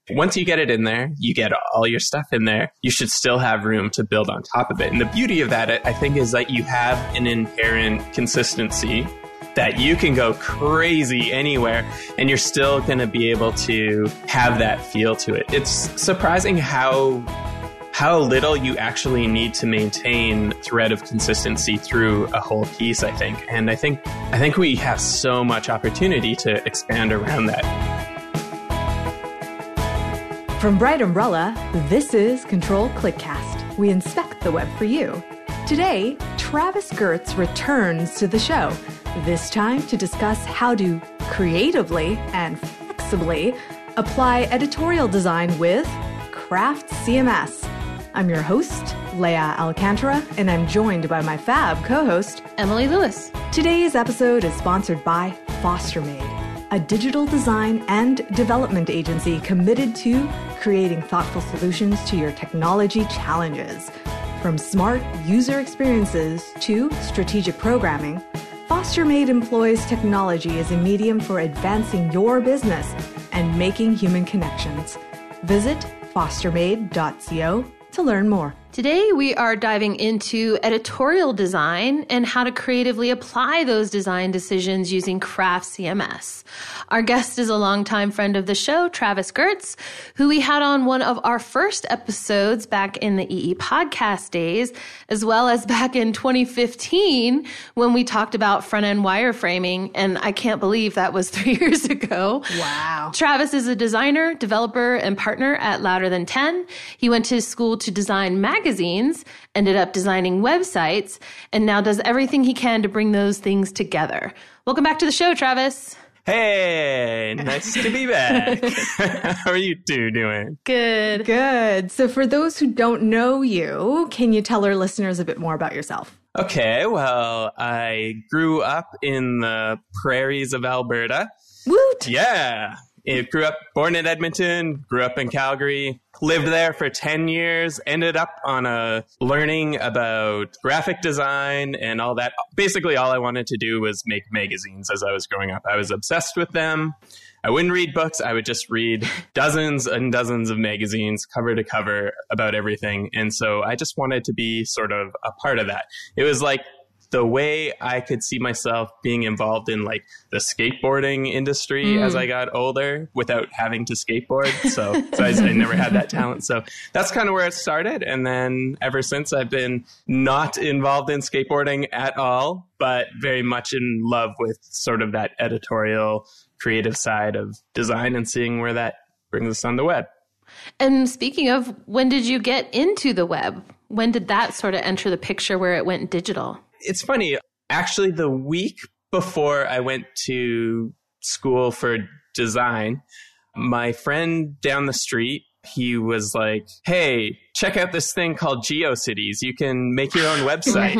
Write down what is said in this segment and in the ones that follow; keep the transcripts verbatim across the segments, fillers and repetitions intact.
once you get it in there, you get all your stuff in there, you should still have room to build on top of it. And the beauty of that, I think, is that you have an inherent consistency that you can go crazy anywhere and you're still going to be able to have that feel to it. It's surprising how how little you actually need to maintain thread of consistency through a whole piece, I think. And I think I think we have so much opportunity to expand around that. From Bright Umbrella, this is Control Clickcast. We inspect the web for you. Today, Travis Gertz returns to the show, this time to discuss how to creatively and flexibly apply editorial design with Craft C M S. I'm your host, Leah Alcantara, and I'm joined by my fab co-host, Emily Lewis. Today's episode is sponsored by FosterMade, a digital design and development agency committed to creating thoughtful solutions to your technology challenges. From smart user experiences to strategic programming, FosterMade employs technology as a medium for advancing your business and making human connections. Visit fostermade dot co to learn more. Today, we are diving into editorial design and how to creatively apply those design decisions using Craft C M S. Our guest is a longtime friend of the show, Travis Gertz, who we had on one of our first episodes back in the E E podcast days, as well as back in twenty fifteen when we talked about front-end wireframing, and I can't believe that was three years ago. Wow. Travis is a designer, developer, and partner at Louder Than ten. He went to school to design magazines. magazines, ended up designing websites, and now does everything he can to bring those things together. Welcome back to the show, Travis. Hey, nice to be back. How are you two doing? Good. Good. So for those who don't know you, can you tell our listeners a bit more about yourself? Okay, well, I grew up in the prairies of Alberta. Woot! Yeah. It grew up, born in Edmonton, grew up in Calgary, lived there for ten years, ended up on a learning about graphic design and all that. Basically, all I wanted to do was make magazines as I was growing up. I was obsessed with them. I wouldn't read books. I would just read dozens and dozens of magazines, cover to cover, about everything. And so I just wanted to be sort of a part of that. It was like the way I could see myself being involved in like the skateboarding industry mm. as I got older without having to skateboard. So, so I, I never had that talent. So that's kind of where it started. And then ever since, I've been not involved in skateboarding at all, but very much in love with sort of that editorial creative side of design and seeing where that brings us on the web. And speaking of, when did you get into the web? When did that sort of enter the picture where it went digital? It's funny. Actually, the week before I went to school for design, my friend down the street, he was like, hey, check out this thing called GeoCities. You can make your own website.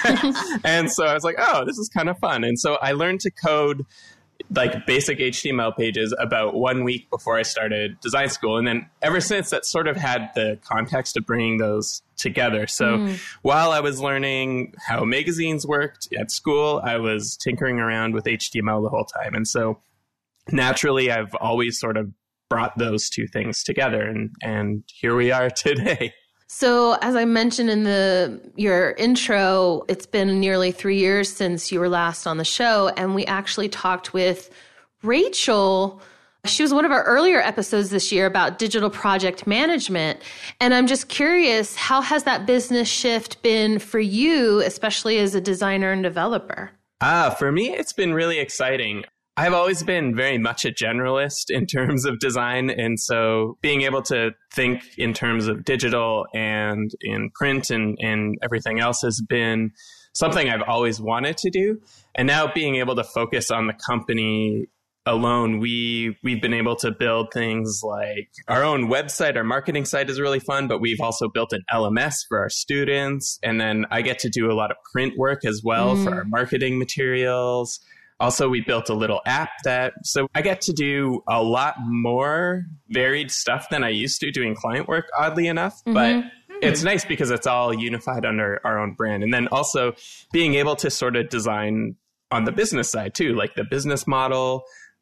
And so I was like, oh, this is kind of fun. And so I learned to code like basic H T M L pages about one week before I started design school. And then ever since, that sort of had the context of bringing those together. So mm. while I was learning how magazines worked at school, I was tinkering around with H T M L the whole time. And so naturally, I've always sort of brought those two things together. And, and here we are today. So as I mentioned in the your intro, it's been nearly three years since you were last on the show, and we actually talked with Rachel. She was one of our earlier episodes this year about digital project management. And I'm just curious, how has that business shift been for you, especially as a designer and developer? Ah, for me, it's been really exciting. I've always been very much a generalist in terms of design. And so being able to think in terms of digital and in print and, and everything else has been something I've always wanted to do. And now being able to focus on the company alone, we, we've been able to build things like our own website. Our marketing site is really fun, but we've also built an L M S for our students. And then I get to do a lot of print work as well mm. for our marketing materials. Also, we built a little app that, so I get to do a lot more varied stuff than I used to doing client work, oddly enough. Mm-hmm. But mm-hmm. it's nice because it's all unified under our own brand. And then also being able to sort of design on the business side too, like the business model,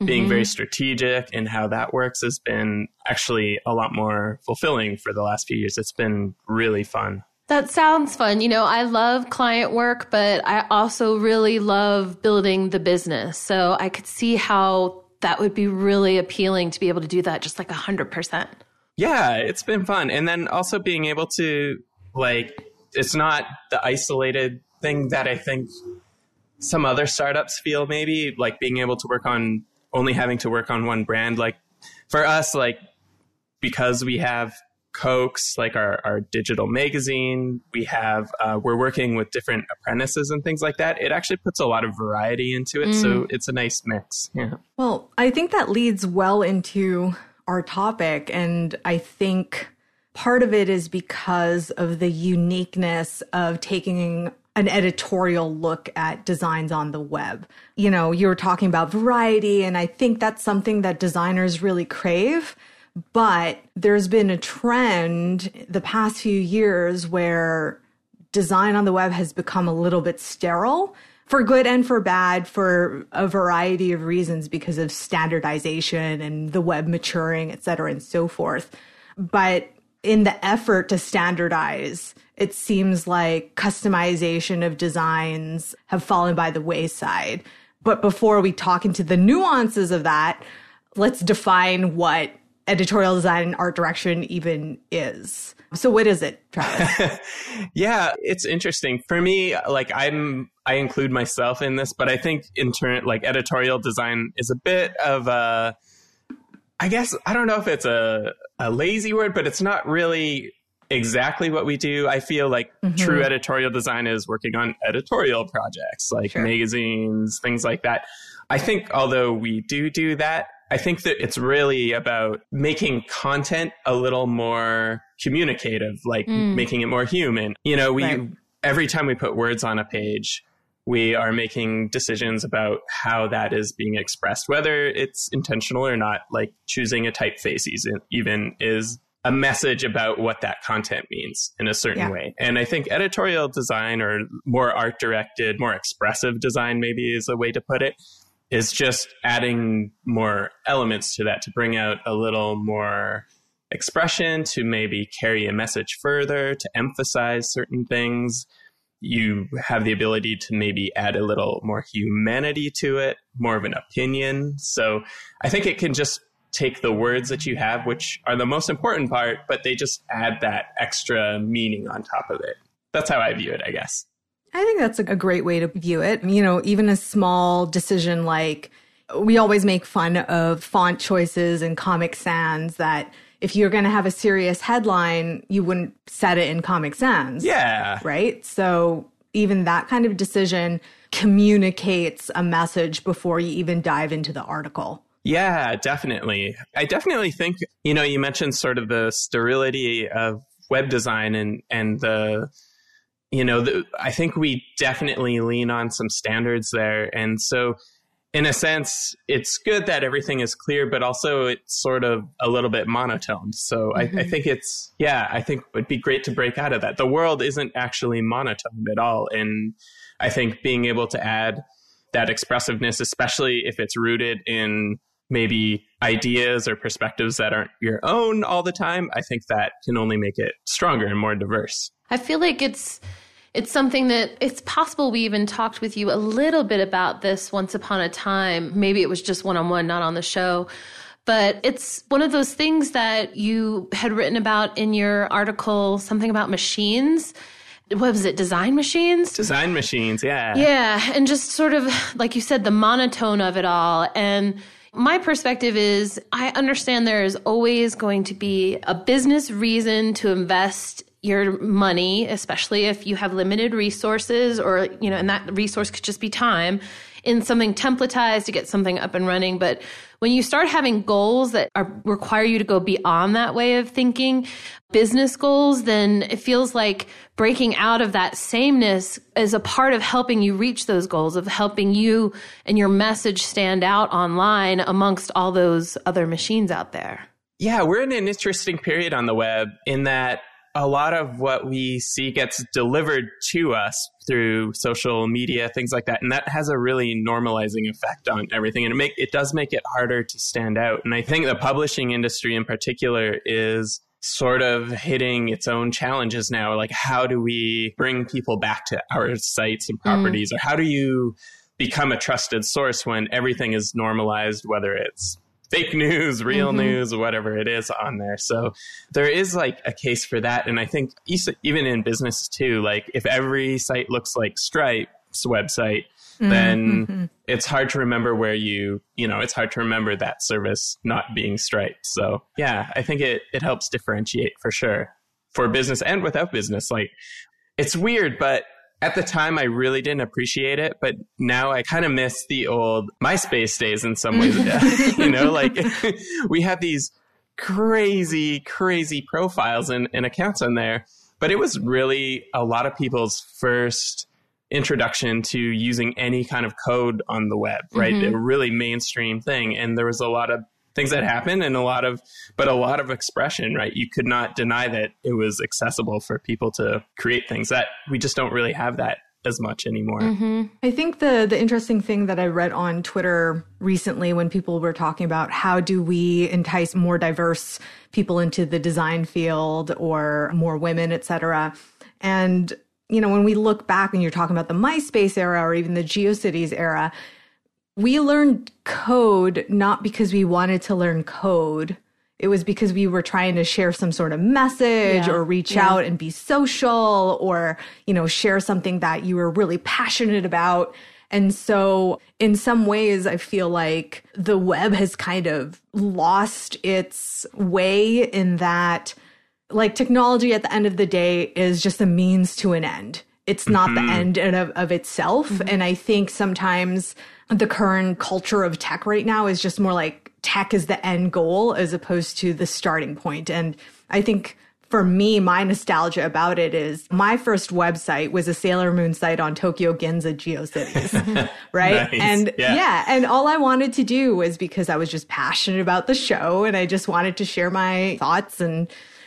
being mm-hmm. very strategic and how that works has been actually a lot more fulfilling for the last few years. It's been really fun. That sounds fun. You know, I love client work, but I also really love building the business. So I could see how that would be really appealing to be able to do that just like one hundred percent. Yeah, it's been fun. And then also being able to, like, it's not the isolated thing that I think some other startups feel, maybe, like being able to work on only having to work on one brand. Like for us, like, because we have Cokes, like our, our digital magazine, we have, uh, we're working with different apprentices and things like that. It actually puts a lot of variety into it. Mm. So it's a nice mix. Yeah. Well, I think that leads well into our topic. And I think part of it is because of the uniqueness of taking an editorial look at designs on the web. You know, you were talking about variety, and I think that's something that designers really crave. But there's been a trend the past few years where design on the web has become a little bit sterile, for good and for bad, for a variety of reasons, because of standardization and the web maturing, et cetera, and so forth. But in the effort to standardize, it seems like customization of designs have fallen by the wayside. But before we talk into the nuances of that, let's define what editorial design and art direction even is. So what is it, Travis? Yeah, it's interesting. For me, like I'm, I include myself in this, but I think in turn, like editorial design is a bit of a, I guess, I don't know if it's a, a lazy word, but it's not really exactly what we do. I feel like mm-hmm. true editorial design is working on editorial projects, like sure. magazines, things like that. I think although we do do that, I think that it's really about making content a little more communicative, like mm. making it more human. You know, we right. every time we put words on a page, we are making decisions about how that is being expressed, whether it's intentional or not. Like choosing a typeface even is a message about what that content means in a certain yeah. way. And I think editorial design, or more art directed, more expressive design maybe is a way to put it, is just adding more elements to that to bring out a little more expression, to maybe carry a message further, to emphasize certain things. You have the ability to maybe add a little more humanity to it, more of an opinion. So I think it can just take the words that you have, which are the most important part, but they just add that extra meaning on top of it. That's how I view it, I guess. I think that's a great way to view it. You know, even a small decision like, we always make fun of font choices and Comic Sans, that if you're going to have a serious headline, you wouldn't set it in Comic Sans. Yeah. Right? So even that kind of decision communicates a message before you even dive into the article. Yeah, definitely. I definitely think, you know, you mentioned sort of the sterility of web design and, and the... You know, the, I think we definitely lean on some standards there. And so in a sense, it's good that everything is clear, but also it's sort of a little bit monotone. So mm-hmm. I, I think it's, yeah, I think it would be great to break out of that. The world isn't actually monotone at all. And I think being able to add that expressiveness, especially if it's rooted in maybe ideas or perspectives that aren't your own all the time, I think that can only make it stronger and more diverse. I feel like it's it's something that it's possible we even talked with you a little bit about this once upon a time. Maybe it was just one-on-one, not on the show. But it's one of those things that you had written about in your article, something about machines. What was it? Design machines? Design machines, yeah. Yeah. And just sort of, like you said, the monotone of it all. And my perspective is I understand there is always going to be a business reason to invest your money, especially if you have limited resources, or, you know, and that resource could just be time, in something templatized to get something up and running. But when you start having goals that are, require you to go beyond that way of thinking, business goals, then it feels like breaking out of that sameness is a part of helping you reach those goals, of helping you and your message stand out online amongst all those other machines out there. Yeah, we're in an interesting period on the web in that a lot of what we see gets delivered to us through social media, things like that. And that has a really normalizing effect on everything. And it make it does make it harder to stand out. And I think the publishing industry in particular is sort of hitting its own challenges now. Like, how do we bring people back to our sites and properties? Mm. Or how do you become a trusted source when everything is normalized, whether it's fake news, real mm-hmm. news, whatever it is on there. So there is like a case for that. And I think even in business too, like if every site looks like Stripe's website, mm-hmm. then it's hard to remember where you, you know, it's hard to remember that service not being Stripe. So yeah, I think it, it helps differentiate for sure for business and without business. Like, it's weird, but at the time, I really didn't appreciate it, but now I kind of miss the old MySpace days in some ways. You know, like we had these crazy, crazy profiles and, and accounts on there, but it was really a lot of people's first introduction to using any kind of code on the web, right? Mm-hmm. A really mainstream thing. And there was a lot of things that happened and a lot of, but a lot of expression, right? You could not deny that it was accessible for people to create things. That we just don't really have that as much anymore. Mm-hmm. I think the the interesting thing that I read on Twitter recently when people were talking about how do we entice more diverse people into the design field or more women, et cetera. And, you know, when we look back and you're talking about the MySpace era or even the GeoCities era, we learned code not because we wanted to learn code. It was because we were trying to share some sort of message yeah. or reach yeah. out and be social or, you know, share something that you were really passionate about. And so in some ways, I feel like the web has kind of lost its way in that, like, technology at the end of the day is just a means to an end. It's not mm-hmm. the end of, of itself. Mm-hmm. And I think sometimes the current culture of tech right now is just more like tech is the end goal as opposed to the starting point. And I think for me, my nostalgia about it is my first website was a Sailor Moon site on Tokyo Ginza GeoCities, right? Nice. And yeah. yeah, and all I wanted to do was because I was just passionate about the show and I just wanted to share my thoughts and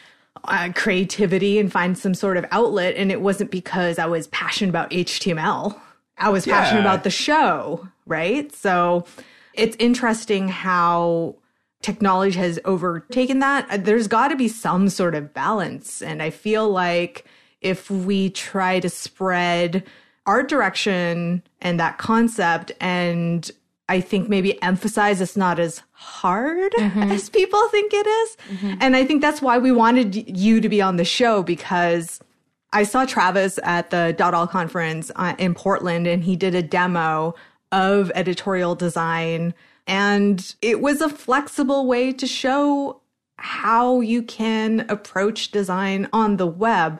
uh, creativity and find some sort of outlet. And it wasn't because I was passionate about H T M L. I was yeah. passionate about the show, right? So it's interesting how technology has overtaken that. There's got to be some sort of balance. And I feel like if we try to spread art direction and that concept, and I think maybe emphasize it's not as hard mm-hmm. as people think it is. Mm-hmm. And I think that's why we wanted you to be on the show, because I saw Travis at the Dot All conference uh, in Portland, and he did a demo of editorial design. And it was a flexible way to show how you can approach design on the web.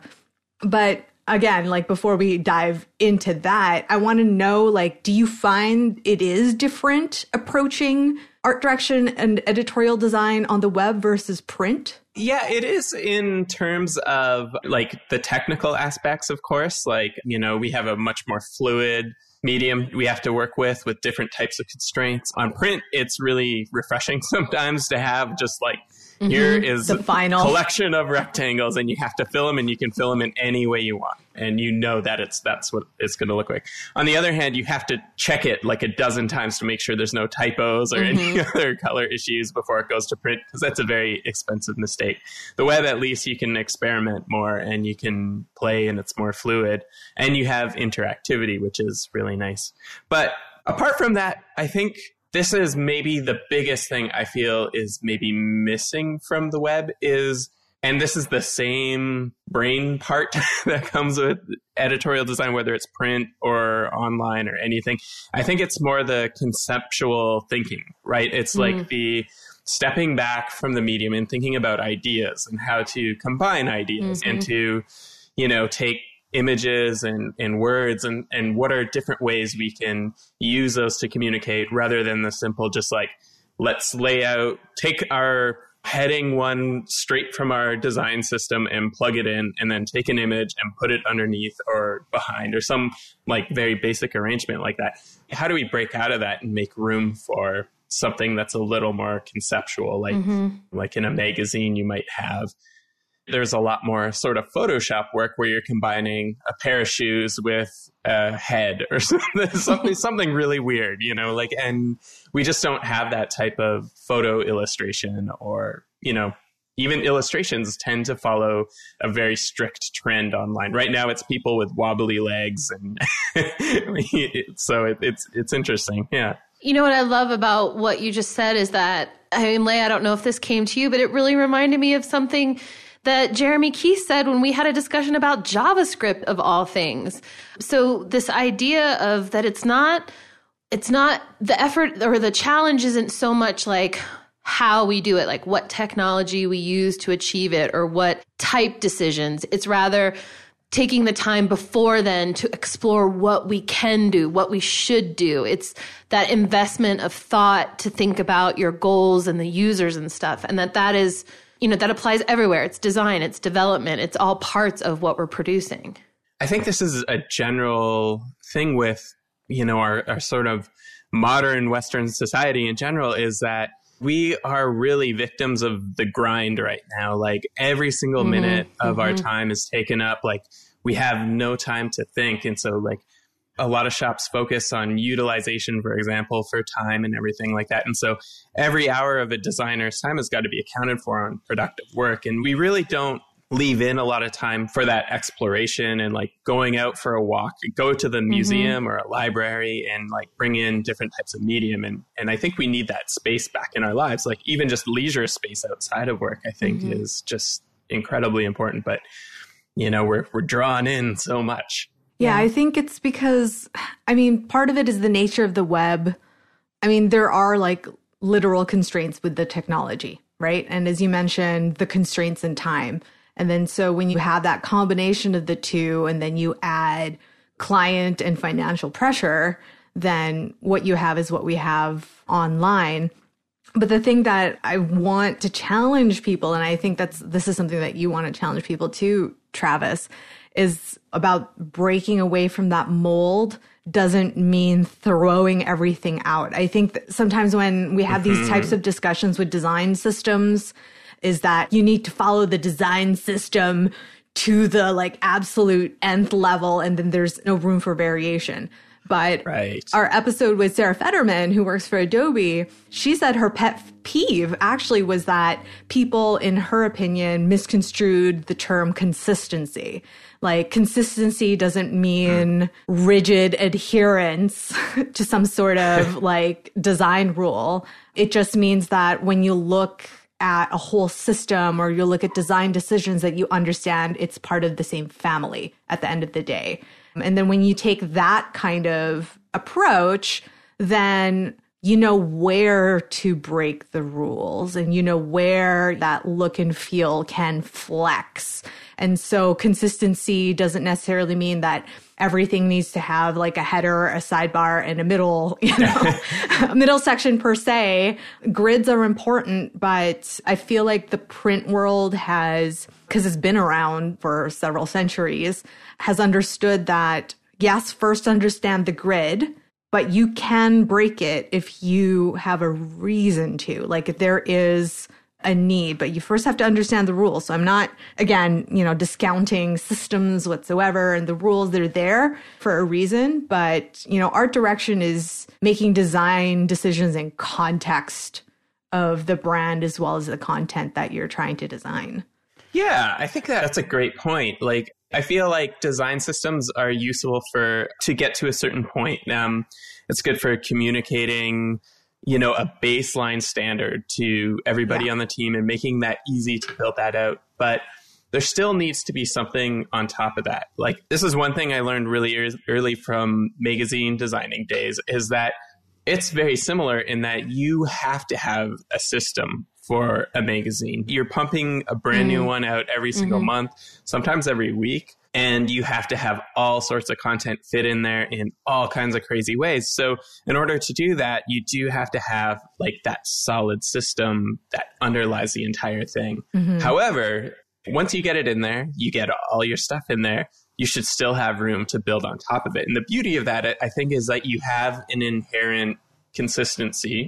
But again, like before we dive into that, I want to know, like, do you find it is different approaching art direction and editorial design on the web versus print? Yeah, it is in terms of like the technical aspects, of course. Like, you know, we have a much more fluid medium we have to work with with different types of constraints. On print, it's really refreshing sometimes to have just like, mm-hmm. here is the final collection of rectangles and you have to fill them, and you can fill them in any way you want. And you know that it's that's what it's going to look like. On the other hand, you have to check it like a dozen times to make sure there's no typos or mm-hmm. any other color issues before it goes to print, because that's a very expensive mistake. The web, at least, you can experiment more and you can play and it's more fluid. And you have interactivity, which is really nice. But apart from that, I think this is maybe the biggest thing I feel is maybe missing from the web is, and this is the same brain part that comes with editorial design, whether it's print or online or anything. I think it's more the conceptual thinking, right? It's mm-hmm. like the stepping back from the medium and thinking about ideas and how to combine ideas mm-hmm. and to, you know, take images and, and words and, and what are different ways we can use those to communicate, rather than the simple just like, let's lay out, take our heading one straight from our design system and plug it in, and then take an image and put it underneath or behind or some like very basic arrangement like that. How do we break out of that and make room for something that's a little more conceptual, like mm-hmm. like in a magazine you might have there's a lot more sort of Photoshop work where you're combining a pair of shoes with a head or something, something, something really weird, you know, like, and we just don't have that type of photo illustration, or, you know, even illustrations tend to follow a very strict trend online. Right now, it's people with wobbly legs. And so it, it's, it's interesting. Yeah. You know what I love about what you just said is that, I mean, Leigh, I don't know if this came to you, but it really reminded me of something that Jeremy Keith said when we had a discussion about JavaScript of all things. So this idea of that it's not, it's not the effort or the challenge isn't so much like how we do it, like what technology we use to achieve it or what type decisions. It's rather taking the time before then to explore what we can do, what we should do. It's that investment of thought to think about your goals and the users and stuff. And that that is, you know, that applies everywhere. It's design, it's development, it's all parts of what we're producing. I think this is a general thing with, you know, our, our sort of modern Western society in general, is that we are really victims of the grind right now. Like every single mm-hmm, minute of mm-hmm. our time is taken up. Like we have no time to think. And so like a lot of shops focus on utilization, for example, for time and everything like that. And so every hour of a designer's time has got to be accounted for on productive work. And we really don't leave in a lot of time for that exploration and like going out for a walk, go to the museum mm-hmm. or a library and like bring in different types of medium. And, and I think we need that space back in our lives. Like even just leisure space outside of work, I think mm-hmm. is just incredibly important. But, you know, we're, we're drawn in so much. Yeah, I think it's because, I mean, part of it is the nature of the web. I mean, there are like literal constraints with the technology, right? And as you mentioned, the constraints in time. And then so when you have that combination of the two, and then you add client and financial pressure, then what you have is what we have online. But the thing that I want to challenge people, and I think that's this is something that you want to challenge people too, Travis, is about breaking away from that mold doesn't mean throwing everything out. I think that sometimes when we have these mm-hmm. types of discussions with design systems, is that you need to follow the design system to the like absolute nth level, and then there's no room for variation. But right. our episode with Sarah Fetterman, who works for Adobe, she said her pet peeve actually was that people, in her opinion, misconstrued the term consistency. Like consistency doesn't mean rigid adherence to some sort of like design rule. It just means that when you look at a whole system or you look at design decisions, that you understand it's part of the same family at the end of the day. And then when you take that kind of approach, then you know where to break the rules and you know where that look and feel can flex. And so consistency doesn't necessarily mean that everything needs to have like a header, a sidebar, and a middle, you know, a middle section per se. Grids are important, but I feel like the print world has, because it's been around for several centuries, has understood that, yes, first understand the grid, but you can break it if you have a reason to. Like if there is a need, but you first have to understand the rules. So I'm not, again, you know, discounting systems whatsoever, and the rules that are there for a reason. But, you know, art direction is making design decisions in context of the brand as well as the content that you're trying to design. Yeah, I think that that's a great point. Like, I feel like design systems are useful for to get to a certain point. Um, it's good for communicating, you know, a baseline standard to everybody yeah. on the team and making that easy to build that out. But there still needs to be something on top of that. Like, this is one thing I learned really early from magazine designing days, is that it's very similar in that you have to have a system for a magazine. You're pumping a brand new mm. one out every single mm-hmm. month, sometimes every week. And you have to have all sorts of content fit in there in all kinds of crazy ways. So in order to do that, you do have to have like that solid system that underlies the entire thing. Mm-hmm. However, once you get it in there, you get all your stuff in there, you should still have room to build on top of it. And the beauty of that, I think, is that you have an inherent consistency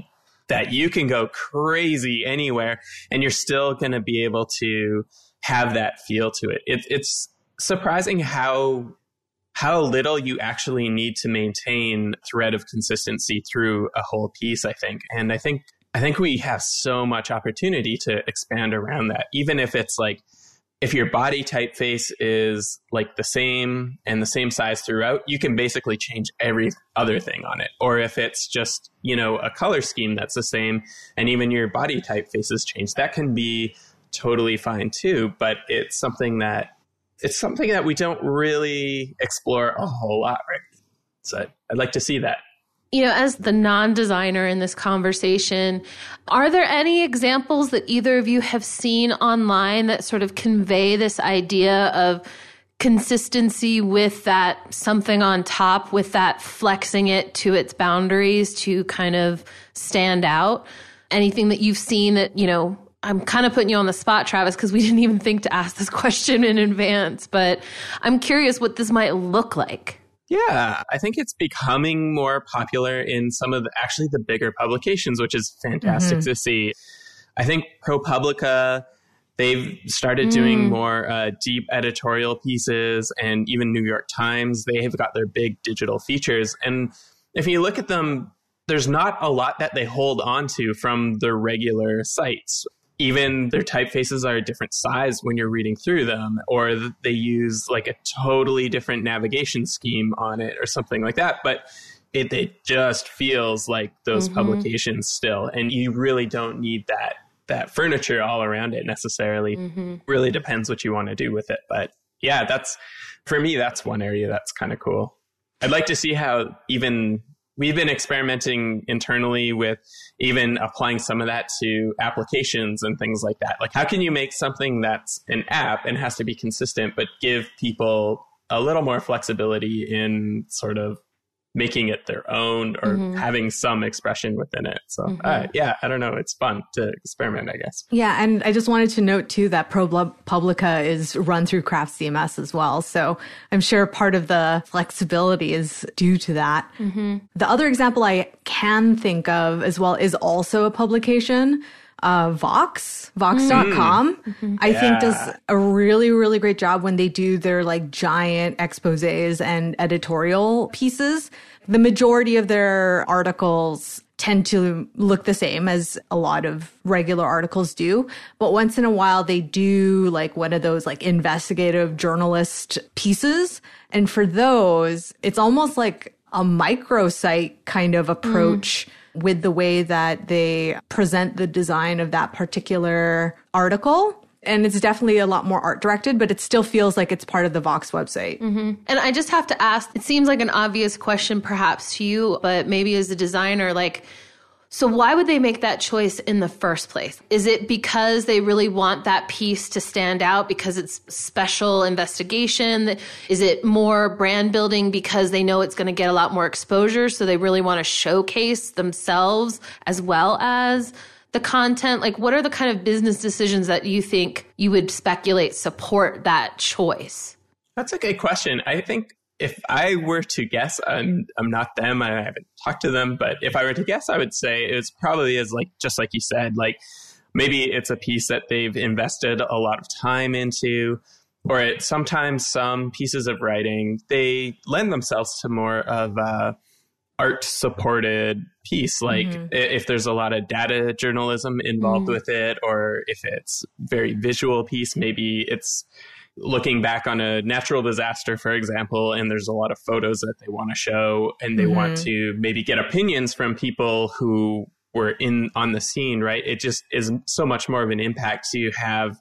that you can go crazy anywhere and you're still going to be able to have that feel to it. it. It's surprising how how little you actually need to maintain thread of consistency through a whole piece, I think. And I think I think we have so much opportunity to expand around that, even if it's like, if your body typeface is like the same and the same size throughout, you can basically change every other thing on it. Or if it's just, you know, a color scheme that's the same and even your body typefaces change, that can be totally fine too. But it's something that it's something that we don't really explore a whole lot, right? So I'd like to see that. You know, as the non-designer in this conversation, are there any examples that either of you have seen online that sort of convey this idea of consistency with that something on top, with that flexing it to its boundaries to kind of stand out? Anything that you've seen that, you know, I'm kind of putting you on the spot, Travis, because we didn't even think to ask this question in advance, but I'm curious what this might look like. Yeah, I think it's becoming more popular in some of the, actually the bigger publications, which is fantastic mm-hmm. to see. I think ProPublica, they've started mm. doing more uh, deep editorial pieces, and even New York Times, they have got their big digital features. And if you look at them, there's not a lot that they hold on to from the regular sites. Even their typefaces are a different size when you're reading through them, or they use like a totally different navigation scheme on it or something like that. But it, it just feels like those mm-hmm. publications still. And you really don't need that that furniture all around it necessarily. Mm-hmm. Really depends what you want to do with it. But yeah, that's for me, that's one area that's kind of cool. I'd like to see how even... We've been experimenting internally with even applying some of that to applications and things like that. Like, how can you make something that's an app and has to be consistent, but give people a little more flexibility in sort of making it their own or mm-hmm. having some expression within it. So mm-hmm. uh, yeah, I don't know. It's fun to experiment, I guess. Yeah. And I just wanted to note too that ProPublica is run through Craft C M S as well. So I'm sure part of the flexibility is due to that. Mm-hmm. The other example I can think of as well is also a publication. Uh, Vox, Vox dot com, mm-hmm. I yeah. think does a really, really great job when they do their like giant exposés and editorial pieces. The majority of their articles tend to look the same as a lot of regular articles do. But once in a while, they do like one of those like investigative journalist pieces. And for those, it's almost like a microsite kind of approach. Mm. with the way that they present the design of that particular article. And it's definitely a lot more art directed, but it still feels like it's part of the Vox website. Mm-hmm. And I just have to ask, it seems like an obvious question perhaps to you, but maybe as a designer, like, so why would they make that choice in the first place? Is it because they really want that piece to stand out because it's special investigation? Is it more brand building because they know it's going to get a lot more exposure, so they really want to showcase themselves as well as the content? Like, what are the kind of business decisions that you think you would speculate support that choice? That's a good question. I think if I were to guess, I'm, I'm not them, I haven't talked to them, but if I were to guess, I would say it's probably is like, just like you said, like maybe it's a piece that they've invested a lot of time into, or it, sometimes some pieces of writing, they lend themselves to more of a art supported piece. Like mm-hmm. if there's a lot of data journalism involved mm-hmm. with it, or if it's very visual piece, maybe it's looking back on a natural disaster, for example, and there's a lot of photos that they want to show, and they mm-hmm. want to maybe get opinions from people who were in on the scene, right? It just is so much more of an impact to have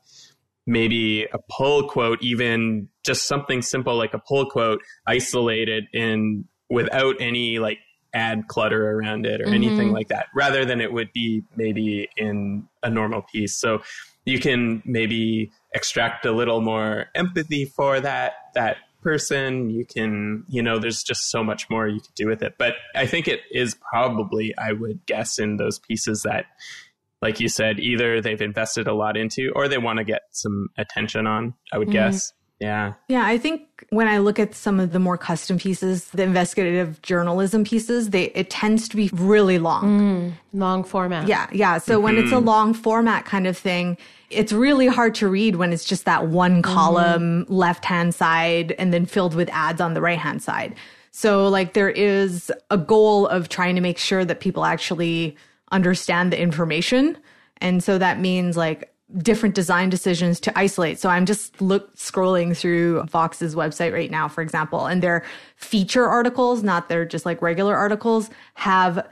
maybe a pull quote, even just something simple like a pull quote isolated in without any like ad clutter around it or mm-hmm. anything like that, rather than it would be maybe in a normal piece. So you can maybe extract a little more empathy for that that person. You can, you know, there's just so much more you could do with it. But I think it is probably, I would guess, in those pieces that, like you said, either they've invested a lot into or they want to get some attention on, I would mm-hmm. guess. Yeah. Yeah, I think when I look at some of the more custom pieces, the investigative journalism pieces, they it tends to be really long. Mm, long format. Yeah, yeah. So mm-hmm. when it's a long format kind of thing, it's really hard to read when it's just that one column mm-hmm. left-hand side and then filled with ads on the right-hand side. So like there is a goal of trying to make sure that people actually understand the information. And so that means like different design decisions to isolate. So I'm just look scrolling through Vox's website right now, for example, and their feature articles, not their just like regular articles, have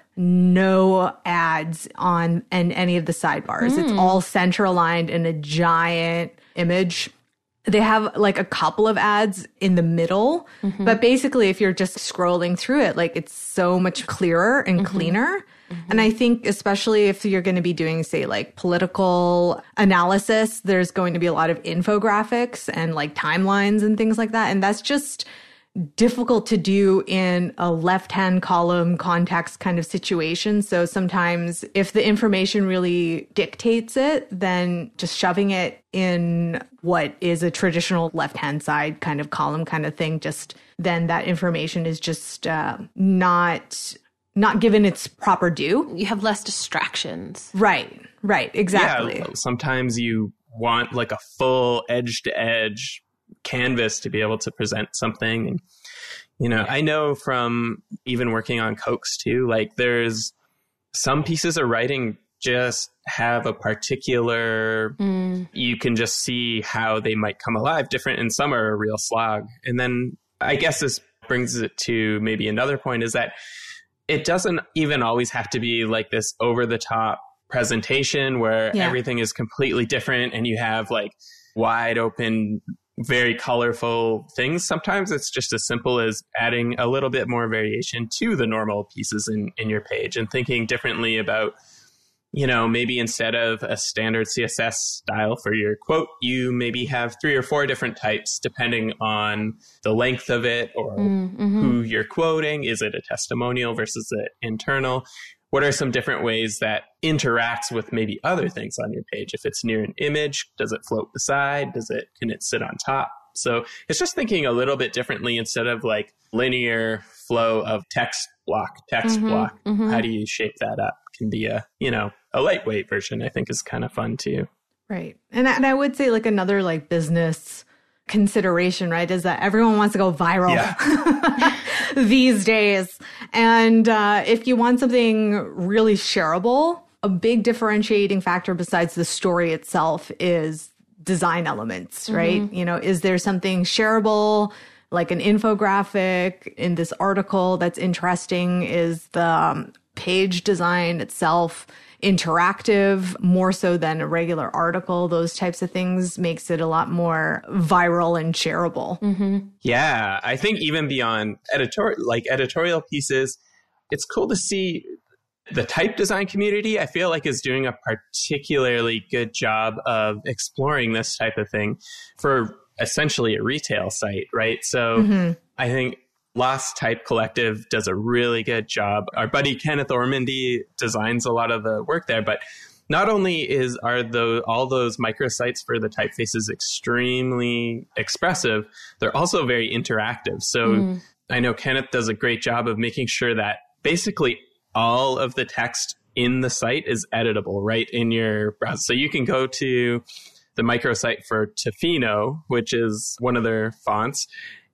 no ads on in any of the sidebars. Mm. It's all center aligned in a giant image. They have like a couple of ads in the middle, mm-hmm. but basically if you're just scrolling through it, like it's so much clearer and mm-hmm. cleaner. Mm-hmm. And I think especially if you're going to be doing, say, like political analysis, there's going to be a lot of infographics and like timelines and things like that. And that's just difficult to do in a left-hand column context kind of situation. So sometimes if the information really dictates it, then just shoving it in what is a traditional left-hand side kind of column kind of thing, just then that information is just uh, not... not given its proper due. You have less distractions. Right, right, exactly. Yeah, sometimes you want like a full edge-to-edge canvas to be able to present something. And, you know, I know from even working on Coax too, like there's some pieces of writing just have a particular, mm. you can just see how they might come alive different, and some are a real slog. And then I guess this brings it to maybe another point, is that it doesn't even always have to be like this over the top presentation where yeah. everything is completely different and you have like wide open, very colorful things. Sometimes it's just as simple as adding a little bit more variation to the normal pieces in, in your page and thinking differently about, you know, maybe instead of a standard C S S style for your quote, you maybe have three or four different types depending on the length of it or mm-hmm. who you're quoting. Is it a testimonial versus an internal? What are some different ways that interacts with maybe other things on your page? If it's near an image, does it float beside? Does it, can it sit on top? So it's just thinking a little bit differently instead of like linear flow of text block, text mm-hmm, block. Mm-hmm. How do you shape that up? Can be a, you know, a lightweight version, I think is kind of fun too. Right. And, and I would say like another like business consideration, right, is that everyone wants to go viral yeah. these days. And uh, if you want something really shareable, a big differentiating factor besides the story itself is design elements, right? Mm-hmm. You know, is there something shareable, like an infographic in this article that's interesting? Is the um, page design itself interactive more so than a regular article? Those types of things makes it a lot more viral and shareable. Mm-hmm. Yeah, I think even beyond editorial, like editorial pieces, it's cool to see the type design community, I feel like, is doing a particularly good job of exploring this type of thing for essentially a retail site, right? So mm-hmm. I think Lost Type Collective does a really good job. Our buddy Kenneth Ormandy designs a lot of the work there, but not only is are the all those microsites for the typefaces extremely expressive, they're also very interactive. So mm. I know Kenneth does a great job of making sure that basically all of the text in the site is editable right in your browser. So you can go to the microsite for Tofino, which is one of their fonts,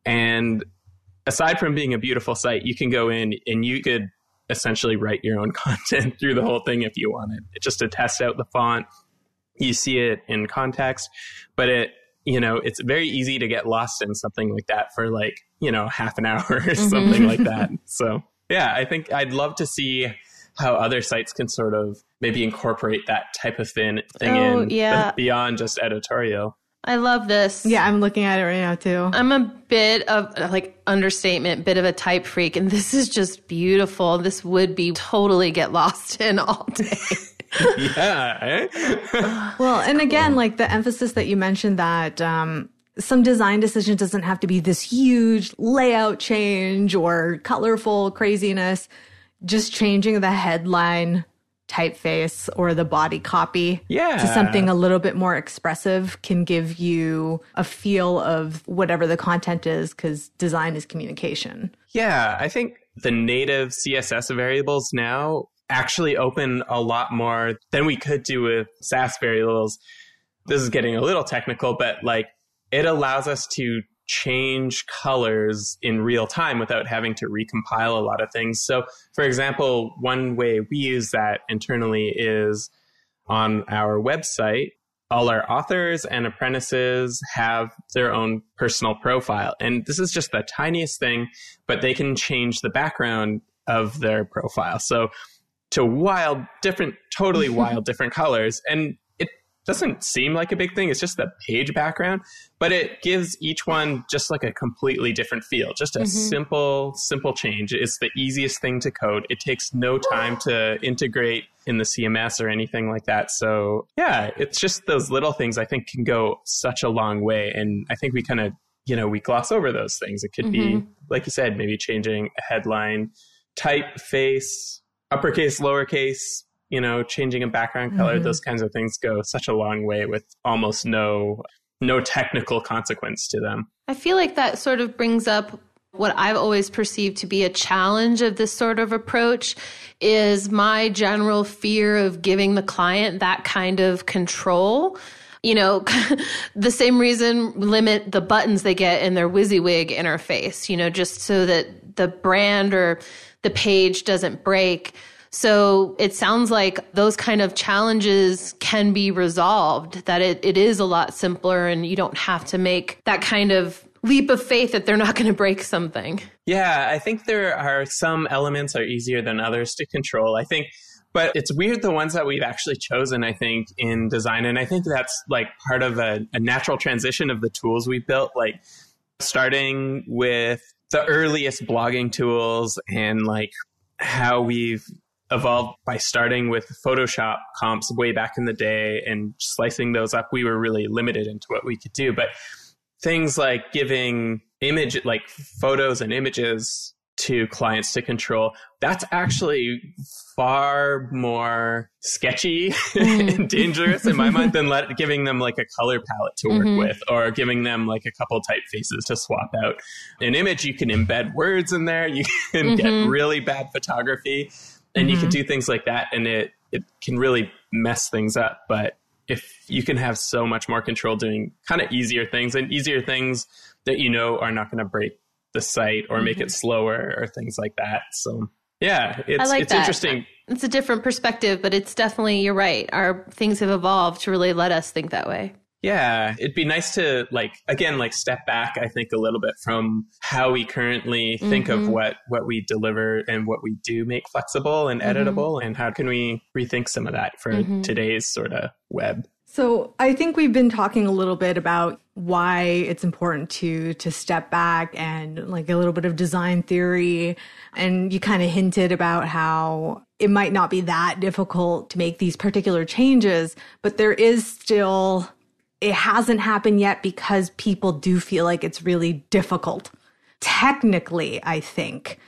and aside from being a beautiful site, you can go in and you could essentially write your own content through the whole thing if you wanted. Just to test out the font, you see it in context, but it, you know, it's very easy to get lost in something like that for like, you know, half an hour or mm-hmm. something like that. So yeah, I think I'd love to see how other sites can sort of maybe incorporate that type of thing, thing oh, in yeah. beyond just editorial. I love this. Yeah, I'm looking at it right now too. I'm a bit of like understatement, bit of a type freak, and this is just beautiful. This would be totally get lost in all day. yeah. Eh? Well, and again, like the emphasis that you mentioned that um, some design decision doesn't have to be this huge layout change or colorful craziness. Just changing the headline typeface or the body copy yeah. to something a little bit more expressive can give you a feel of whatever the content is, because design is communication. Yeah, I think the native C S S variables now actually open a lot more than we could do with Sass variables. This is getting a little technical, but like it allows us to change colors in real time without having to recompile a lot of things. So, for example, one way we use that internally is on our website. All our authors and apprentices have their own personal profile. And this is just the tiniest thing, but they can change the background of their profile. So to wild, different, totally wild, different colors. And it doesn't seem like a big thing. It's just the page background, but it gives each one just like a completely different feel. Just a mm-hmm. simple, simple change. It's the easiest thing to code. It takes no time to integrate in the C M S or anything like that. So yeah, it's just those little things I think can go such a long way. And I think we kind of, you know, we gloss over those things. It could mm-hmm. be, like you said, maybe changing a headline, typeface, uppercase, lowercase, you know, changing a background color. Mm-hmm. Those kinds of things go such a long way with almost no, no technical consequence to them. I feel like that sort of brings up what I've always perceived to be a challenge of this sort of approach is my general fear of giving the client that kind of control. You know, the same reason limit the buttons they get in their WYSIWYG interface, you know, just so that the brand or the page doesn't break. So it sounds like those kind of challenges can be resolved, that it, it is a lot simpler and you don't have to make that kind of leap of faith that they're not going to break something. Yeah, I think there are some elements are easier than others to control. I think, but it's weird the ones that we've actually chosen, I think, in design. And I think that's like part of a, a natural transition of the tools we built, like starting with the earliest blogging tools and like how we've evolved by starting with Photoshop comps way back in the day and slicing those up. We were really limited into what we could do. But things like giving image, like photos and images to clients to control, that's actually far more sketchy and dangerous in my mind than let, giving them like a color palette to work mm-hmm. with or giving them like a couple typefaces to swap out. An image, you can embed words in there. You can mm-hmm. get really bad photography and mm-hmm. you can do things like that. And it, it can really mess things up. But if you can have so much more control doing kind of easier things and easier things that you know are not going to break the site or mm-hmm. make it slower or things like that. So yeah, it's, like it's that. interesting. It's a different perspective, but it's definitely, you're right. Our things have evolved to really let us think that way. Yeah, it'd be nice to like, again, like step back, I think, a little bit from how we currently think mm-hmm. of what, what we deliver and what we do make flexible and editable. Mm-hmm. And how can we rethink some of that for mm-hmm. today's sort of web? So I think we've been talking a little bit about why it's important to to step back and like a little bit of design theory. And you kind of hinted about how it might not be that difficult to make these particular changes, but there is still, it hasn't happened yet because people do feel like it's really difficult. Technically, I think.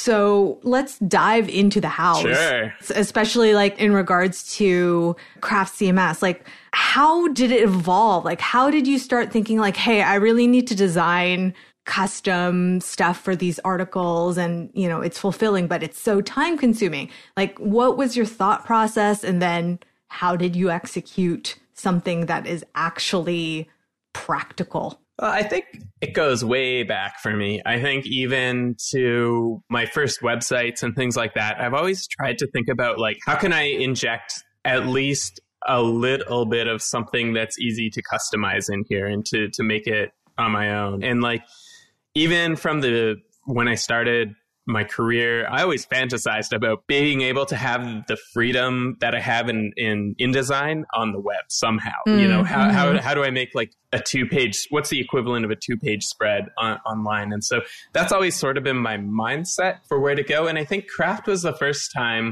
So let's dive into the hows, sure. especially like in regards to Craft C M S. Like, how did it evolve? Like, how did you start thinking like, hey, I really need to design custom stuff for these articles and, you know, it's fulfilling, but it's so time consuming. Like, what was your thought process? And then how did you execute something that is actually practical? Well, I think it goes way back for me. I think even to my first websites and things like that, I've always tried to think about like, how can I inject at least a little bit of something that's easy to customize in here and to, to make it on my own. And like, even from the, when I started my career, I always fantasized about being able to have the freedom that I have in, in InDesign on the web somehow. Mm-hmm. You know, how, how, how do I make like a two page, what's the equivalent of a two page spread on, online? And so that's always sort of been my mindset for where to go. And I think Craft was the first time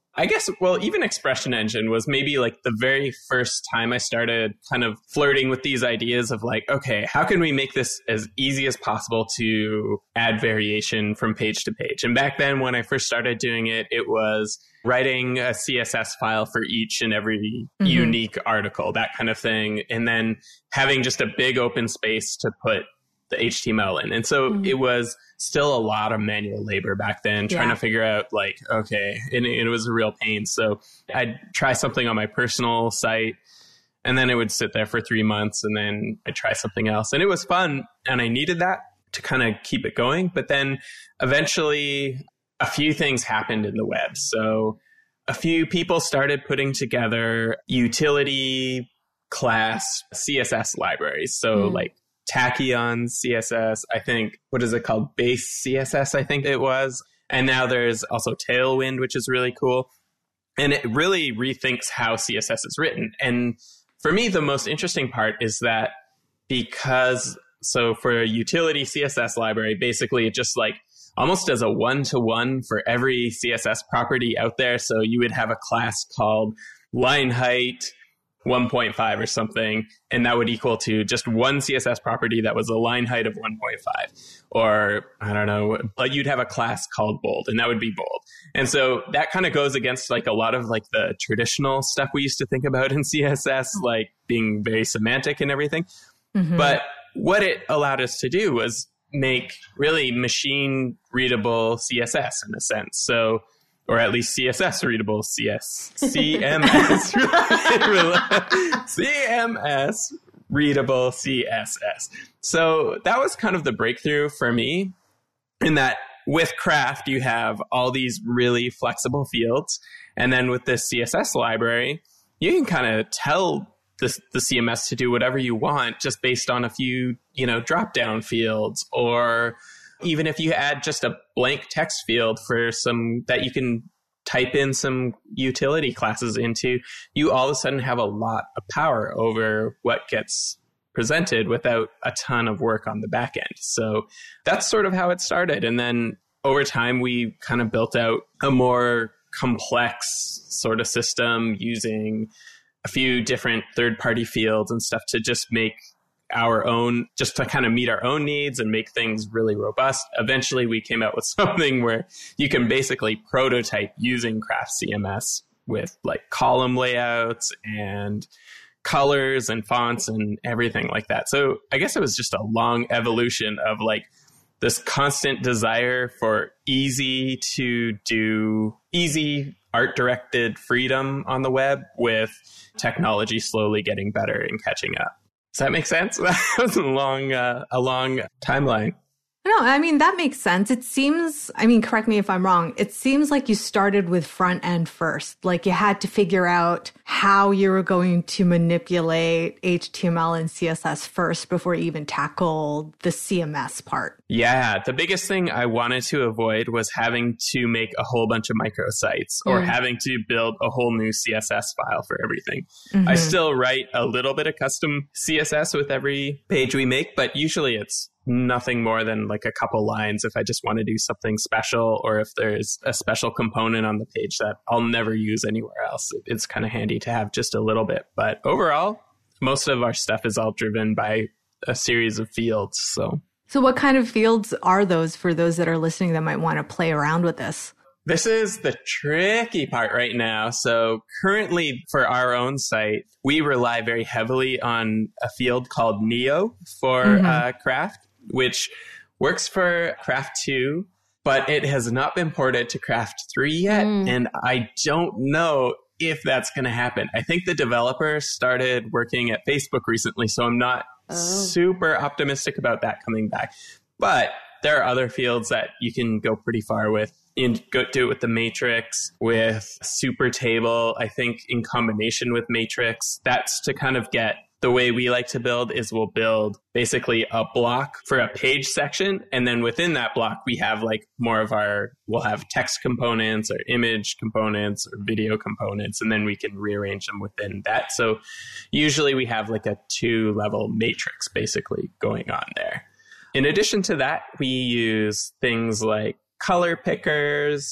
I guess, well, even Expression Engine was maybe like the very first time I started kind of flirting with these ideas of like, okay, how can we make this as easy as possible to add variation from page to page? And back then, when I first started doing it, it was writing a C S S file for each and every mm-hmm. unique article, that kind of thing. And then having just a big open space to put the H T M L in. And so mm-hmm. it was still a lot of manual labor back then, trying yeah. to figure out like, okay, and it, it was a real pain. So I'd try something on my personal site and then it would sit there for three months and then I'd try something else. And it was fun. And I needed that to kind of keep it going. But then eventually a few things happened in the web. So a few people started putting together utility class C S S libraries. So mm. like Tachyon C S S, I think, what is it called? Base C S S, I think it was. And now there's also Tailwind, which is really cool. And it really rethinks how C S S is written. And for me, the most interesting part is that because, so for a utility C S S library, basically it just like almost does a one-to-one for every C S S property out there. So you would have a class called line height one point five or something, and that would equal to just one C S S property that was a line height of one point five. Or, I don't know, but you'd have a class called bold, and that would be bold. And so that kind of goes against like a lot of like the traditional stuff we used to think about in C S S, like being very semantic and everything. Mm-hmm. But what it allowed us to do was make really machine readable C S S in a sense. So, or at least C S S readable C S, C M S, C M S readable C S S. So that was kind of the breakthrough for me, in that with Craft, you have all these really flexible fields. And then with this C S S library, you can kind of tell this, the C M S to do whatever you want just based on a few, you know, drop down fields, or even if you add just a blank text field for some that you can type in some utility classes into, you all of a sudden have a lot of power over what gets presented without a ton of work on the back end. So that's sort of how it started. And then over time, we kind of built out a more complex sort of system using a few different third-party fields and stuff to just make our own, just to kind of meet our own needs and make things really robust. Eventually, we came out with something where you can basically prototype using Craft C M S with like column layouts and colors and fonts and everything like that. So I guess it was just a long evolution of like this constant desire for easy to do, easy art-directed freedom on the web with technology slowly getting better and catching up. Does that make sense? That was a long, uh, a long timeline. No, I mean, that makes sense. It seems, I mean, correct me if I'm wrong. It seems like you started with front end first. Like you had to figure out how you were going to manipulate H T M L and C S S first before you even tackled the C M S part. Yeah. The biggest thing I wanted to avoid was having to make a whole bunch of microsites or mm. having to build a whole new C S S file for everything. Mm-hmm. I still write a little bit of custom C S S with every page we make, but usually it's nothing more than like a couple lines if I just want to do something special, or if there's a special component on the page that I'll never use anywhere else. It's kind of handy to have just a little bit. But overall, most of our stuff is all driven by a series of fields. So, so what kind of fields are those for those that are listening that might want to play around with this? This is the tricky part right now. So currently for our own site, we rely very heavily on a field called Neo for mm-hmm. uh, Craft, which works for Craft two, but it has not been ported to Craft three yet. Mm. And I don't know if that's going to happen. I think the developer started working at Facebook recently, so I'm not oh. super optimistic about that coming back. But there are other fields that you can go pretty far with. You can go do it with the matrix, with super table, I think in combination with matrix. That's to kind of get, the way we like to build is we'll build basically a block for a page section. And then within that block, we have like more of our, we'll have text components or image components or video components, and then we can rearrange them within that. So usually we have like a two level matrix basically going on there. In addition to that, we use things like color pickers.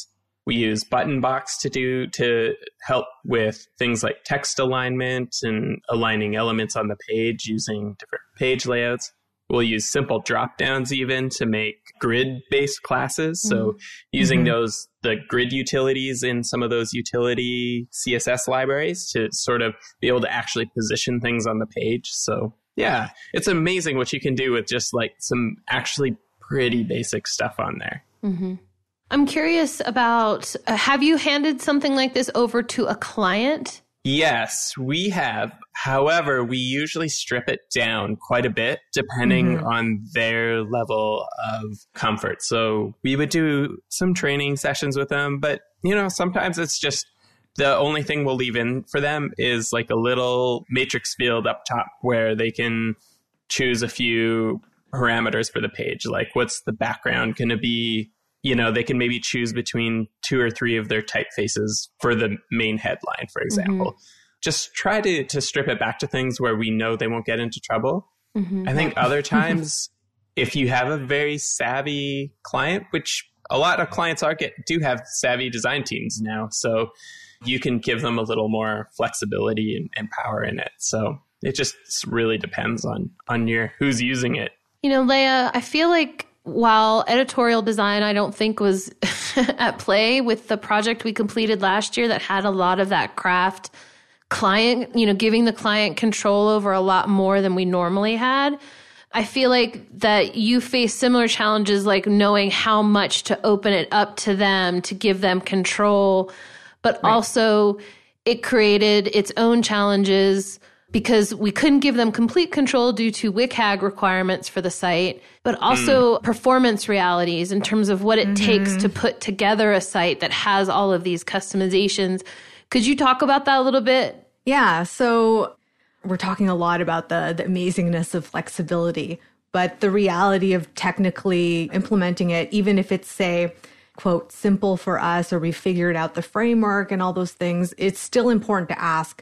We use Buttonbox to do to help with things like text alignment and aligning elements on the page using different page layouts. We'll use simple drop-downs even to make grid-based classes. Mm-hmm. So using mm-hmm. those, the grid utilities in some of those utility C S S libraries to sort of be able to actually position things on the page. So yeah, it's amazing what you can do with just like some actually pretty basic stuff on there. Mm-hmm. I'm curious about, uh, have you handed something like this over to a client? Yes, we have. However, we usually strip it down quite a bit depending mm-hmm. on their level of comfort. So we would do some training sessions with them, but you know, sometimes it's just the only thing we'll leave in for them is like a little matrix field up top where they can choose a few parameters for the page. Like what's the background going to be? You know, they can maybe choose between two or three of their typefaces for the main headline, for example. Mm-hmm. Just try to, to strip it back to things where we know they won't get into trouble. Mm-hmm. I think other times, if you have a very savvy client, which a lot of clients are get do have savvy design teams now, so you can give them a little more flexibility and, and power in it. So it just really depends on on your who's using it. You know, Leah, I feel like while editorial design, I don't think was at play with the project we completed last year that had a lot of that craft client, you know, giving the client control over a lot more than we normally had. I feel like that you face similar challenges, like knowing how much to open it up to them, to give them control, but right. also it created its own challenges because we couldn't give them complete control due to W C A G requirements for the site, but also mm. performance realities in terms of what it mm-hmm. takes to put together a site that has all of these customizations. Could you talk about that a little bit? Yeah. So we're talking a lot about the, the amazingness of flexibility, but the reality of technically implementing it, even if it's, say, quote, simple for us, or we figured out the framework and all those things, it's still important to ask,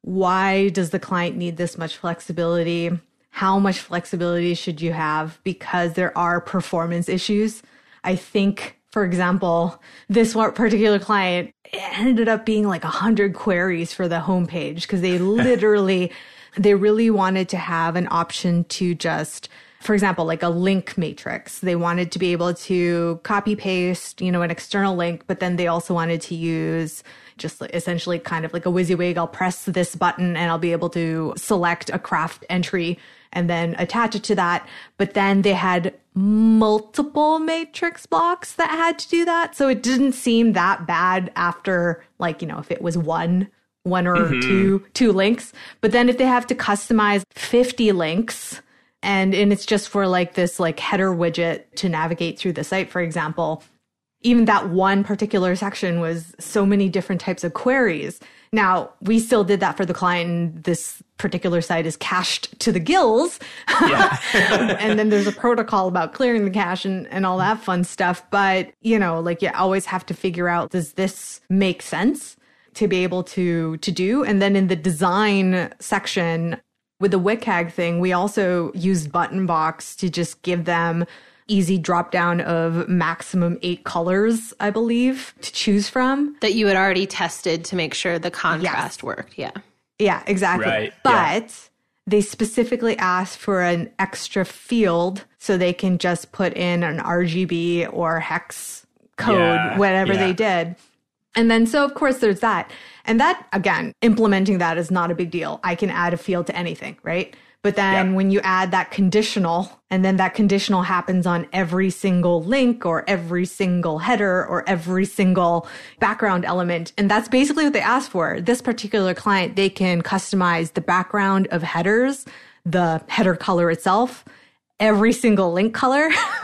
why does the client need this much flexibility? How much flexibility should you have? Because there are performance issues. I think, for example, this one particular client ended up being like one hundred queries for the homepage because they literally, they really wanted to have an option to just, for example, like a link matrix. They wanted to be able to copy paste, you know, an external link, but then they also wanted to use just essentially kind of like a WYSIWYG. I'll press this button and I'll be able to select a craft entry and then attach it to that. But then they had multiple matrix blocks that had to do that. So it didn't seem that bad after, like, you know, if it was one, one or mm-hmm. two, two links. But then if they have to customize fifty links and, and it's just for like this like header widget to navigate through the site, for example, even that one particular section was so many different types of queries. Now, we still did that for the client, and this particular site is cached to the gills. Yeah. And then there's a protocol about clearing the cache and, and all that fun stuff. But, you know, like you always have to figure out, does this make sense to be able to, to do? And then in the design section with the W C A G thing, we also used Buttonbox to just give them easy drop down of maximum eight colors, I believe, to choose from. That you had already tested to make sure the contrast yes. worked. Yeah. Yeah, exactly. Right. But yeah. they specifically asked for an extra field so they can just put in an R G B or hex code, yeah. whatever yeah. they did. And then, so of course, there's that. And that, again, implementing that is not a big deal. I can add a field to anything, right? But then yeah. when you add that conditional, and then that conditional happens on every single link or every single header or every single background element, and that's basically what they asked for. This particular client, they can customize the background of headers, the header color itself, every single link color.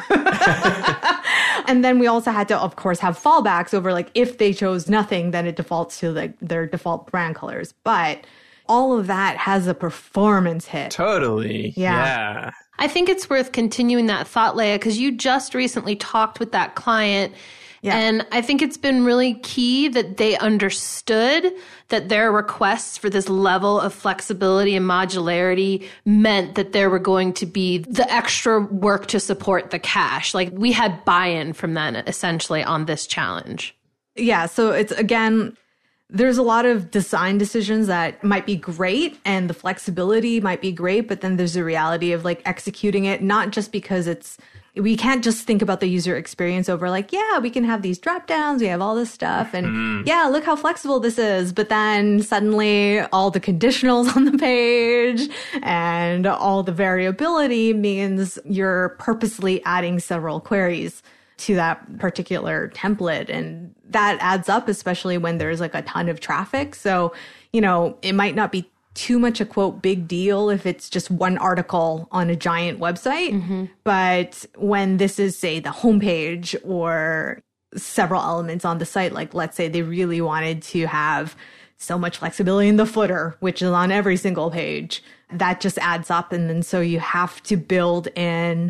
And then we also had to, of course, have fallbacks over like if they chose nothing, then it defaults to like their default brand colors. But all of that has a performance hit. Totally. Yeah. yeah. I think it's worth continuing that thought, Leah, because you just recently talked with that client. Yeah. And I think it's been really key that they understood that their requests for this level of flexibility and modularity meant that there were going to be the extra work to support the cache. Like we had buy-in from them essentially on this challenge. Yeah. So it's, again, there's a lot of design decisions that might be great and the flexibility might be great, but then there's the reality of like executing it, not just because it's, we can't just think about the user experience over like, yeah, we can have these drop downs, we have all this stuff, and mm. yeah, look how flexible this is. But then suddenly all the conditionals on the page and all the variability means you're purposely adding several queries to that particular template. And that adds up, especially when there's like a ton of traffic. So, you know, it might not be too much a quote big deal if it's just one article on a giant website. Mm-hmm. But when this is, say, the homepage or several elements on the site, like let's say they really wanted to have so much flexibility in the footer, which is on every single page, that just adds up. And then so you have to build in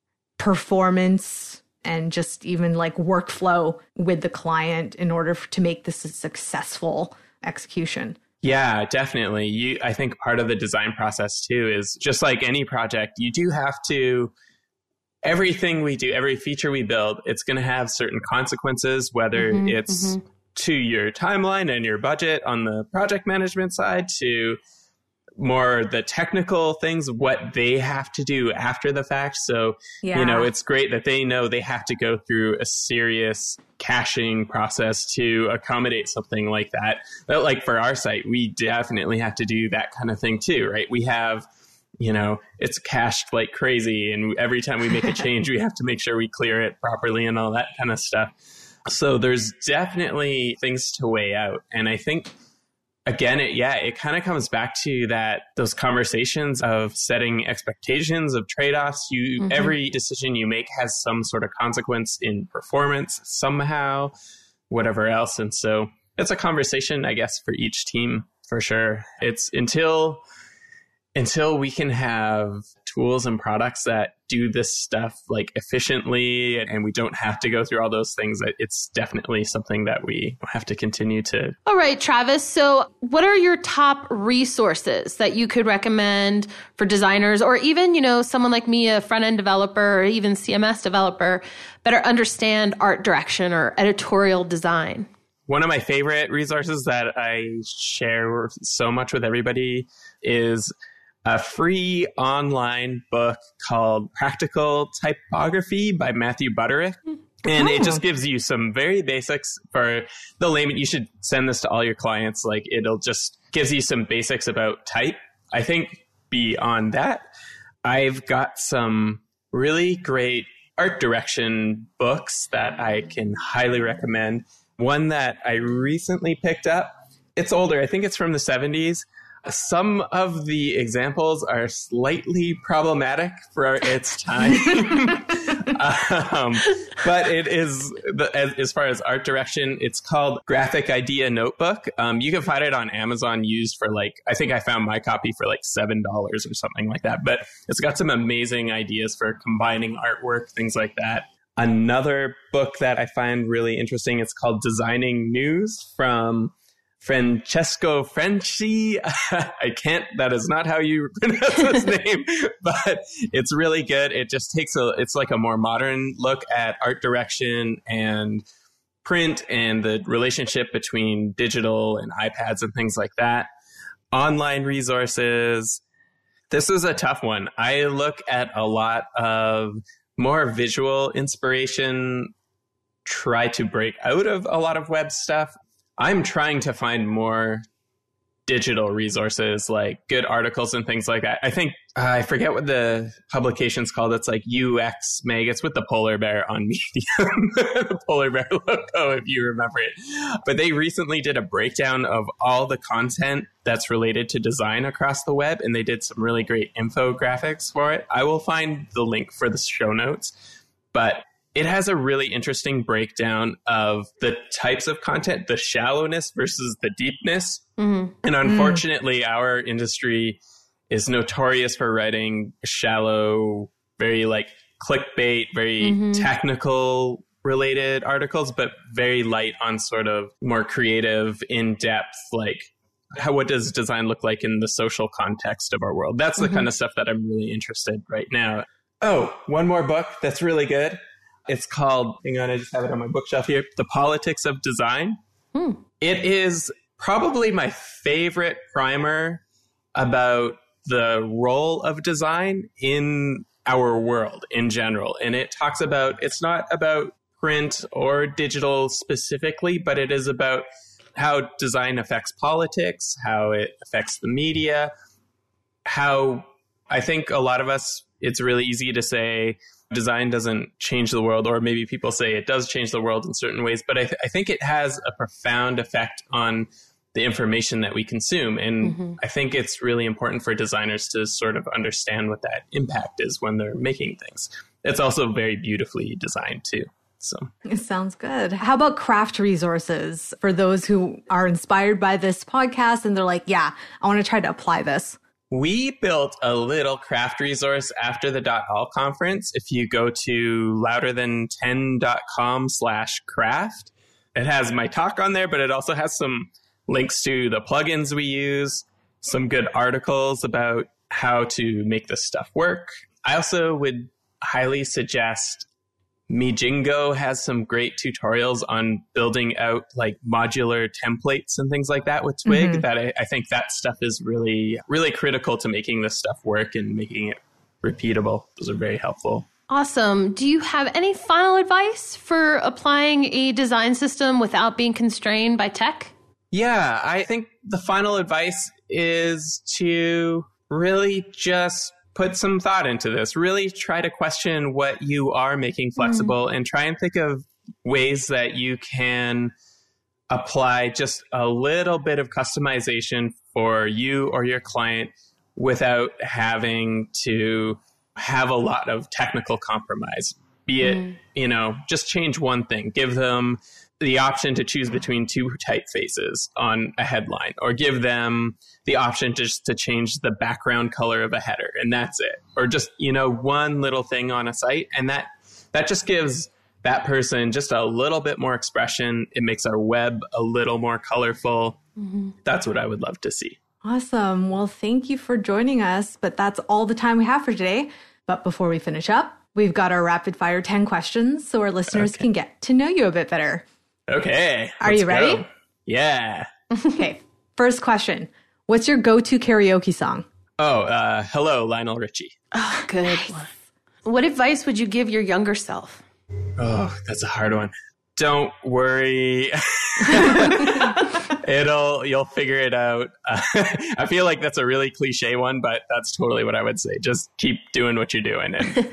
performance and just even like workflow with the client in order to make this a successful execution. Yeah, definitely. You, I think part of the design process too is just like any project, you do have to, everything we do, every feature we build, it's going to have certain consequences, whether mm-hmm, it's mm-hmm. to your timeline and your budget on the project management side, to more the technical things, what they have to do after the fact. So, yeah. you know, it's great that they know they have to go through a serious caching process to accommodate something like that. But like for our site, we definitely have to do that kind of thing too, right? We have, you know, it's cached like crazy. And every time we make a change, we have to make sure we clear it properly and all that kind of stuff. So there's definitely things to weigh out. And I think Again, it, yeah, it kind of comes back to that, those conversations of setting expectations, of trade-offs. You, mm-hmm. Every decision you make has some sort of consequence in performance somehow, whatever else. And so it's a conversation, I guess, for each team, for sure. It's until until we can have tools and products that do this stuff like efficiently and we don't have to go through all those things, it's definitely something that we have to continue to. All right, Travis. So what are your top resources that you could recommend for designers, or even, you know, someone like me, a front-end developer or even C M S developer, better understand art direction or editorial design? One of my favorite resources that I share so much with everybody is a free online book called Practical Typography by Matthew Butterick. And it just gives you some very basics for the layman. You should send this to all your clients. Like, it'll just gives you some basics about type. I think beyond that, I've got some really great art direction books that I can highly recommend. One that I recently picked up, it's older. I think it's from the seventies. Some of the examples are slightly problematic for its time, um, but it is, as, as far as art direction, it's called Graphic Idea Notebook. Um, you can find it on Amazon used for like, I think I found my copy for like seven dollars or something like that, but it's got some amazing ideas for combining artwork, things like that. Another book that I find really interesting, it's called Designing News from Francesco Franchi. I can't, that is not how you pronounce his name, but it's really good. It just takes a, it's like a more modern look at art direction and print and the relationship between digital and iPads and things like that. Online resources. This is a tough one. I look at a lot of more visual inspiration, try to break out of a lot of web stuff. I'm trying to find more digital resources, like good articles and things like that. I think, uh, I forget what the publication's called. It's like U X Mag. It's with the polar bear on Medium, the polar bear logo, if you remember it. But they recently did a breakdown of all the content that's related to design across the web, and they did some really great infographics for it. I will find the link for the show notes, but it has a really interesting breakdown of the types of content, the shallowness versus the deepness. Mm-hmm. And unfortunately, mm. our industry is notorious for writing shallow, very like clickbait, very mm-hmm. technical related articles, but very light on sort of more creative, in-depth, like how, what does design look like in the social context of our world? That's the mm-hmm. kind of stuff that I'm really interested in right now. Oh, one more book that's really good. It's called, hang on, I just have it on my bookshelf here, The Politics of Design. Hmm. It is probably my favorite primer about the role of design in our world in general. And it talks about, it's not about print or digital specifically, but it is about how design affects politics, how it affects the media, how I think a lot of us, it's really easy to say design doesn't change the world, or maybe people say it does change the world in certain ways, but I, th- I think it has a profound effect on the information that we consume. And mm-hmm. I think it's really important for designers to sort of understand what that impact is when they're making things. It's also very beautifully designed too. So it sounds good. How about craft resources for those who are inspired by this podcast and they're like, yeah, I want to try to apply this? We built a little craft resource after the .all conference. If you go to louder than ten dot com slash craft, it has my talk on there, but it also has some links to the plugins we use, some good articles about how to make this stuff work. I also would highly suggest Mijingo has some great tutorials on building out like modular templates and things like that with Twig. Mm-hmm. That I, I think that stuff is really, really critical to making this stuff work and making it repeatable. Those are very helpful. Awesome. Do you have any final advice for applying a design system without being constrained by tech? Yeah, I think the final advice is to really just put some thought into this. Really try to question what you are making flexible mm. and try and think of ways that you can apply just a little bit of customization for you or your client without having to have a lot of technical compromise. Be it, mm. you know, just change one thing. Give them the option to choose between two typefaces on a headline, or give them the option to just to change the background color of a header, and that's it. Or just, you know, one little thing on a site, and that that just gives that person just a little bit more expression. It makes our web a little more colorful. Mm-hmm. That's what I would love to see. Awesome. Well, thank you for joining us, but that's all the time we have for today. But before we finish up, we've got our rapid fire ten questions so our listeners okay. can get to know you a bit better. Okay. Are you ready? Go. Yeah. Okay. First question. What's your go-to karaoke song? Oh, uh, Hello, Lionel Richie. Oh, good. Nice. What advice would you give your younger self? Oh, that's a hard one. Don't worry. It'll, you'll figure it out. Uh, I feel like that's a really cliche one, but that's totally what I would say. Just keep doing what you're doing.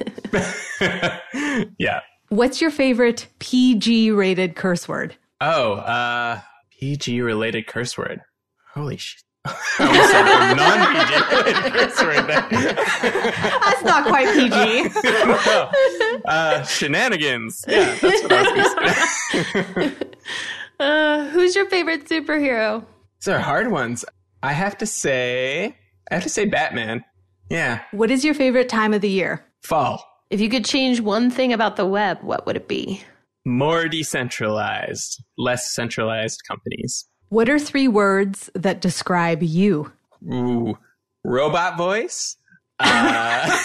And yeah. What's your favorite P G rated curse word? Oh, uh, P G related curse word. Holy shit. I almost said a non-P G related curse word there. That's not quite P G. No. Uh, shenanigans. Yeah, that's what I was going to say. uh, who's your favorite superhero? These are hard ones. I have to say, I have to say Batman. Yeah. What is your favorite time of the year? Fall. If you could change one thing about the web, what would it be? More decentralized, less centralized companies. What are three words that describe you? Ooh, robot voice, uh,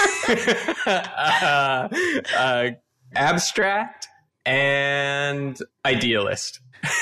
uh, uh, abstract, and idealist.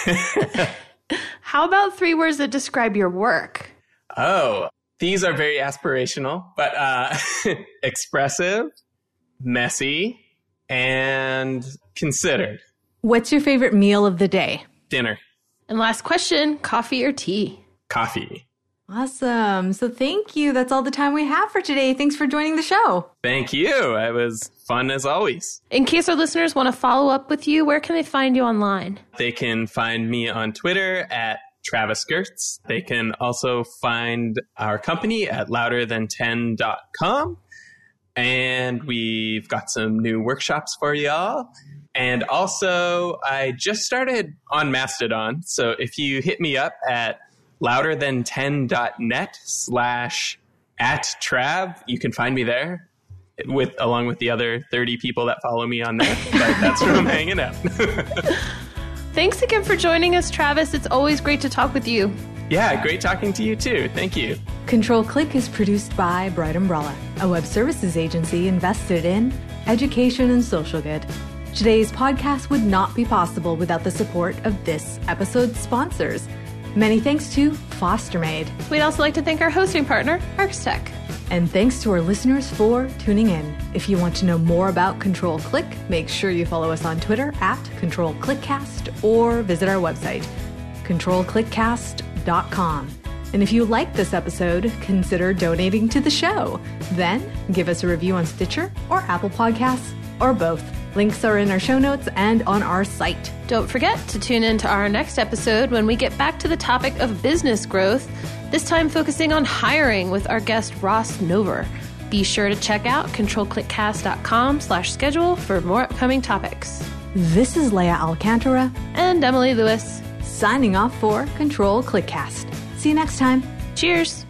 How about three words that describe your work? Oh, these are very aspirational, but uh, expressive, messy, and considered. What's your favorite meal of the day? Dinner. And last question, coffee or tea? Coffee. Awesome. So thank you. That's all the time we have for today. Thanks for joining the show. Thank you. It was fun as always. In case our listeners want to follow up with you, where can they find you online? They can find me on Twitter at Travis Gertz. They can also find our company at louder than ten dot com. And we've got some new workshops for y'all. And also, I just started on Mastodon. So if you hit me up at louder than ten dot net slash at Trav, you can find me there with along with the other thirty people that follow me on there. But that's where I'm hanging out. Thanks again for joining us, Travis. It's always great to talk with you. Yeah, great talking to you too. Thank you. Control Click is produced by Bright Umbrella, a web services agency invested in education and social good. Today's podcast would not be possible without the support of this episode's sponsors. Many thanks to FosterMade. We'd also like to thank our hosting partner, Arxtech. And thanks to our listeners for tuning in. If you want to know more about Control Click, make sure you follow us on Twitter at Control Clickcast or visit our website, control click cast dot com. And if you like this episode, consider donating to the show. Then give us a review on Stitcher or Apple Podcasts or both. Links are in our show notes and on our site. Don't forget to tune in to our next episode when we get back to the topic of business growth, this time focusing on hiring with our guest Ross Nover. Be sure to check out control click cast dot com slash schedule for more upcoming topics. This is Leah Alcantara and Emily Lewis signing off for Control Clickcast. See you next time. Cheers.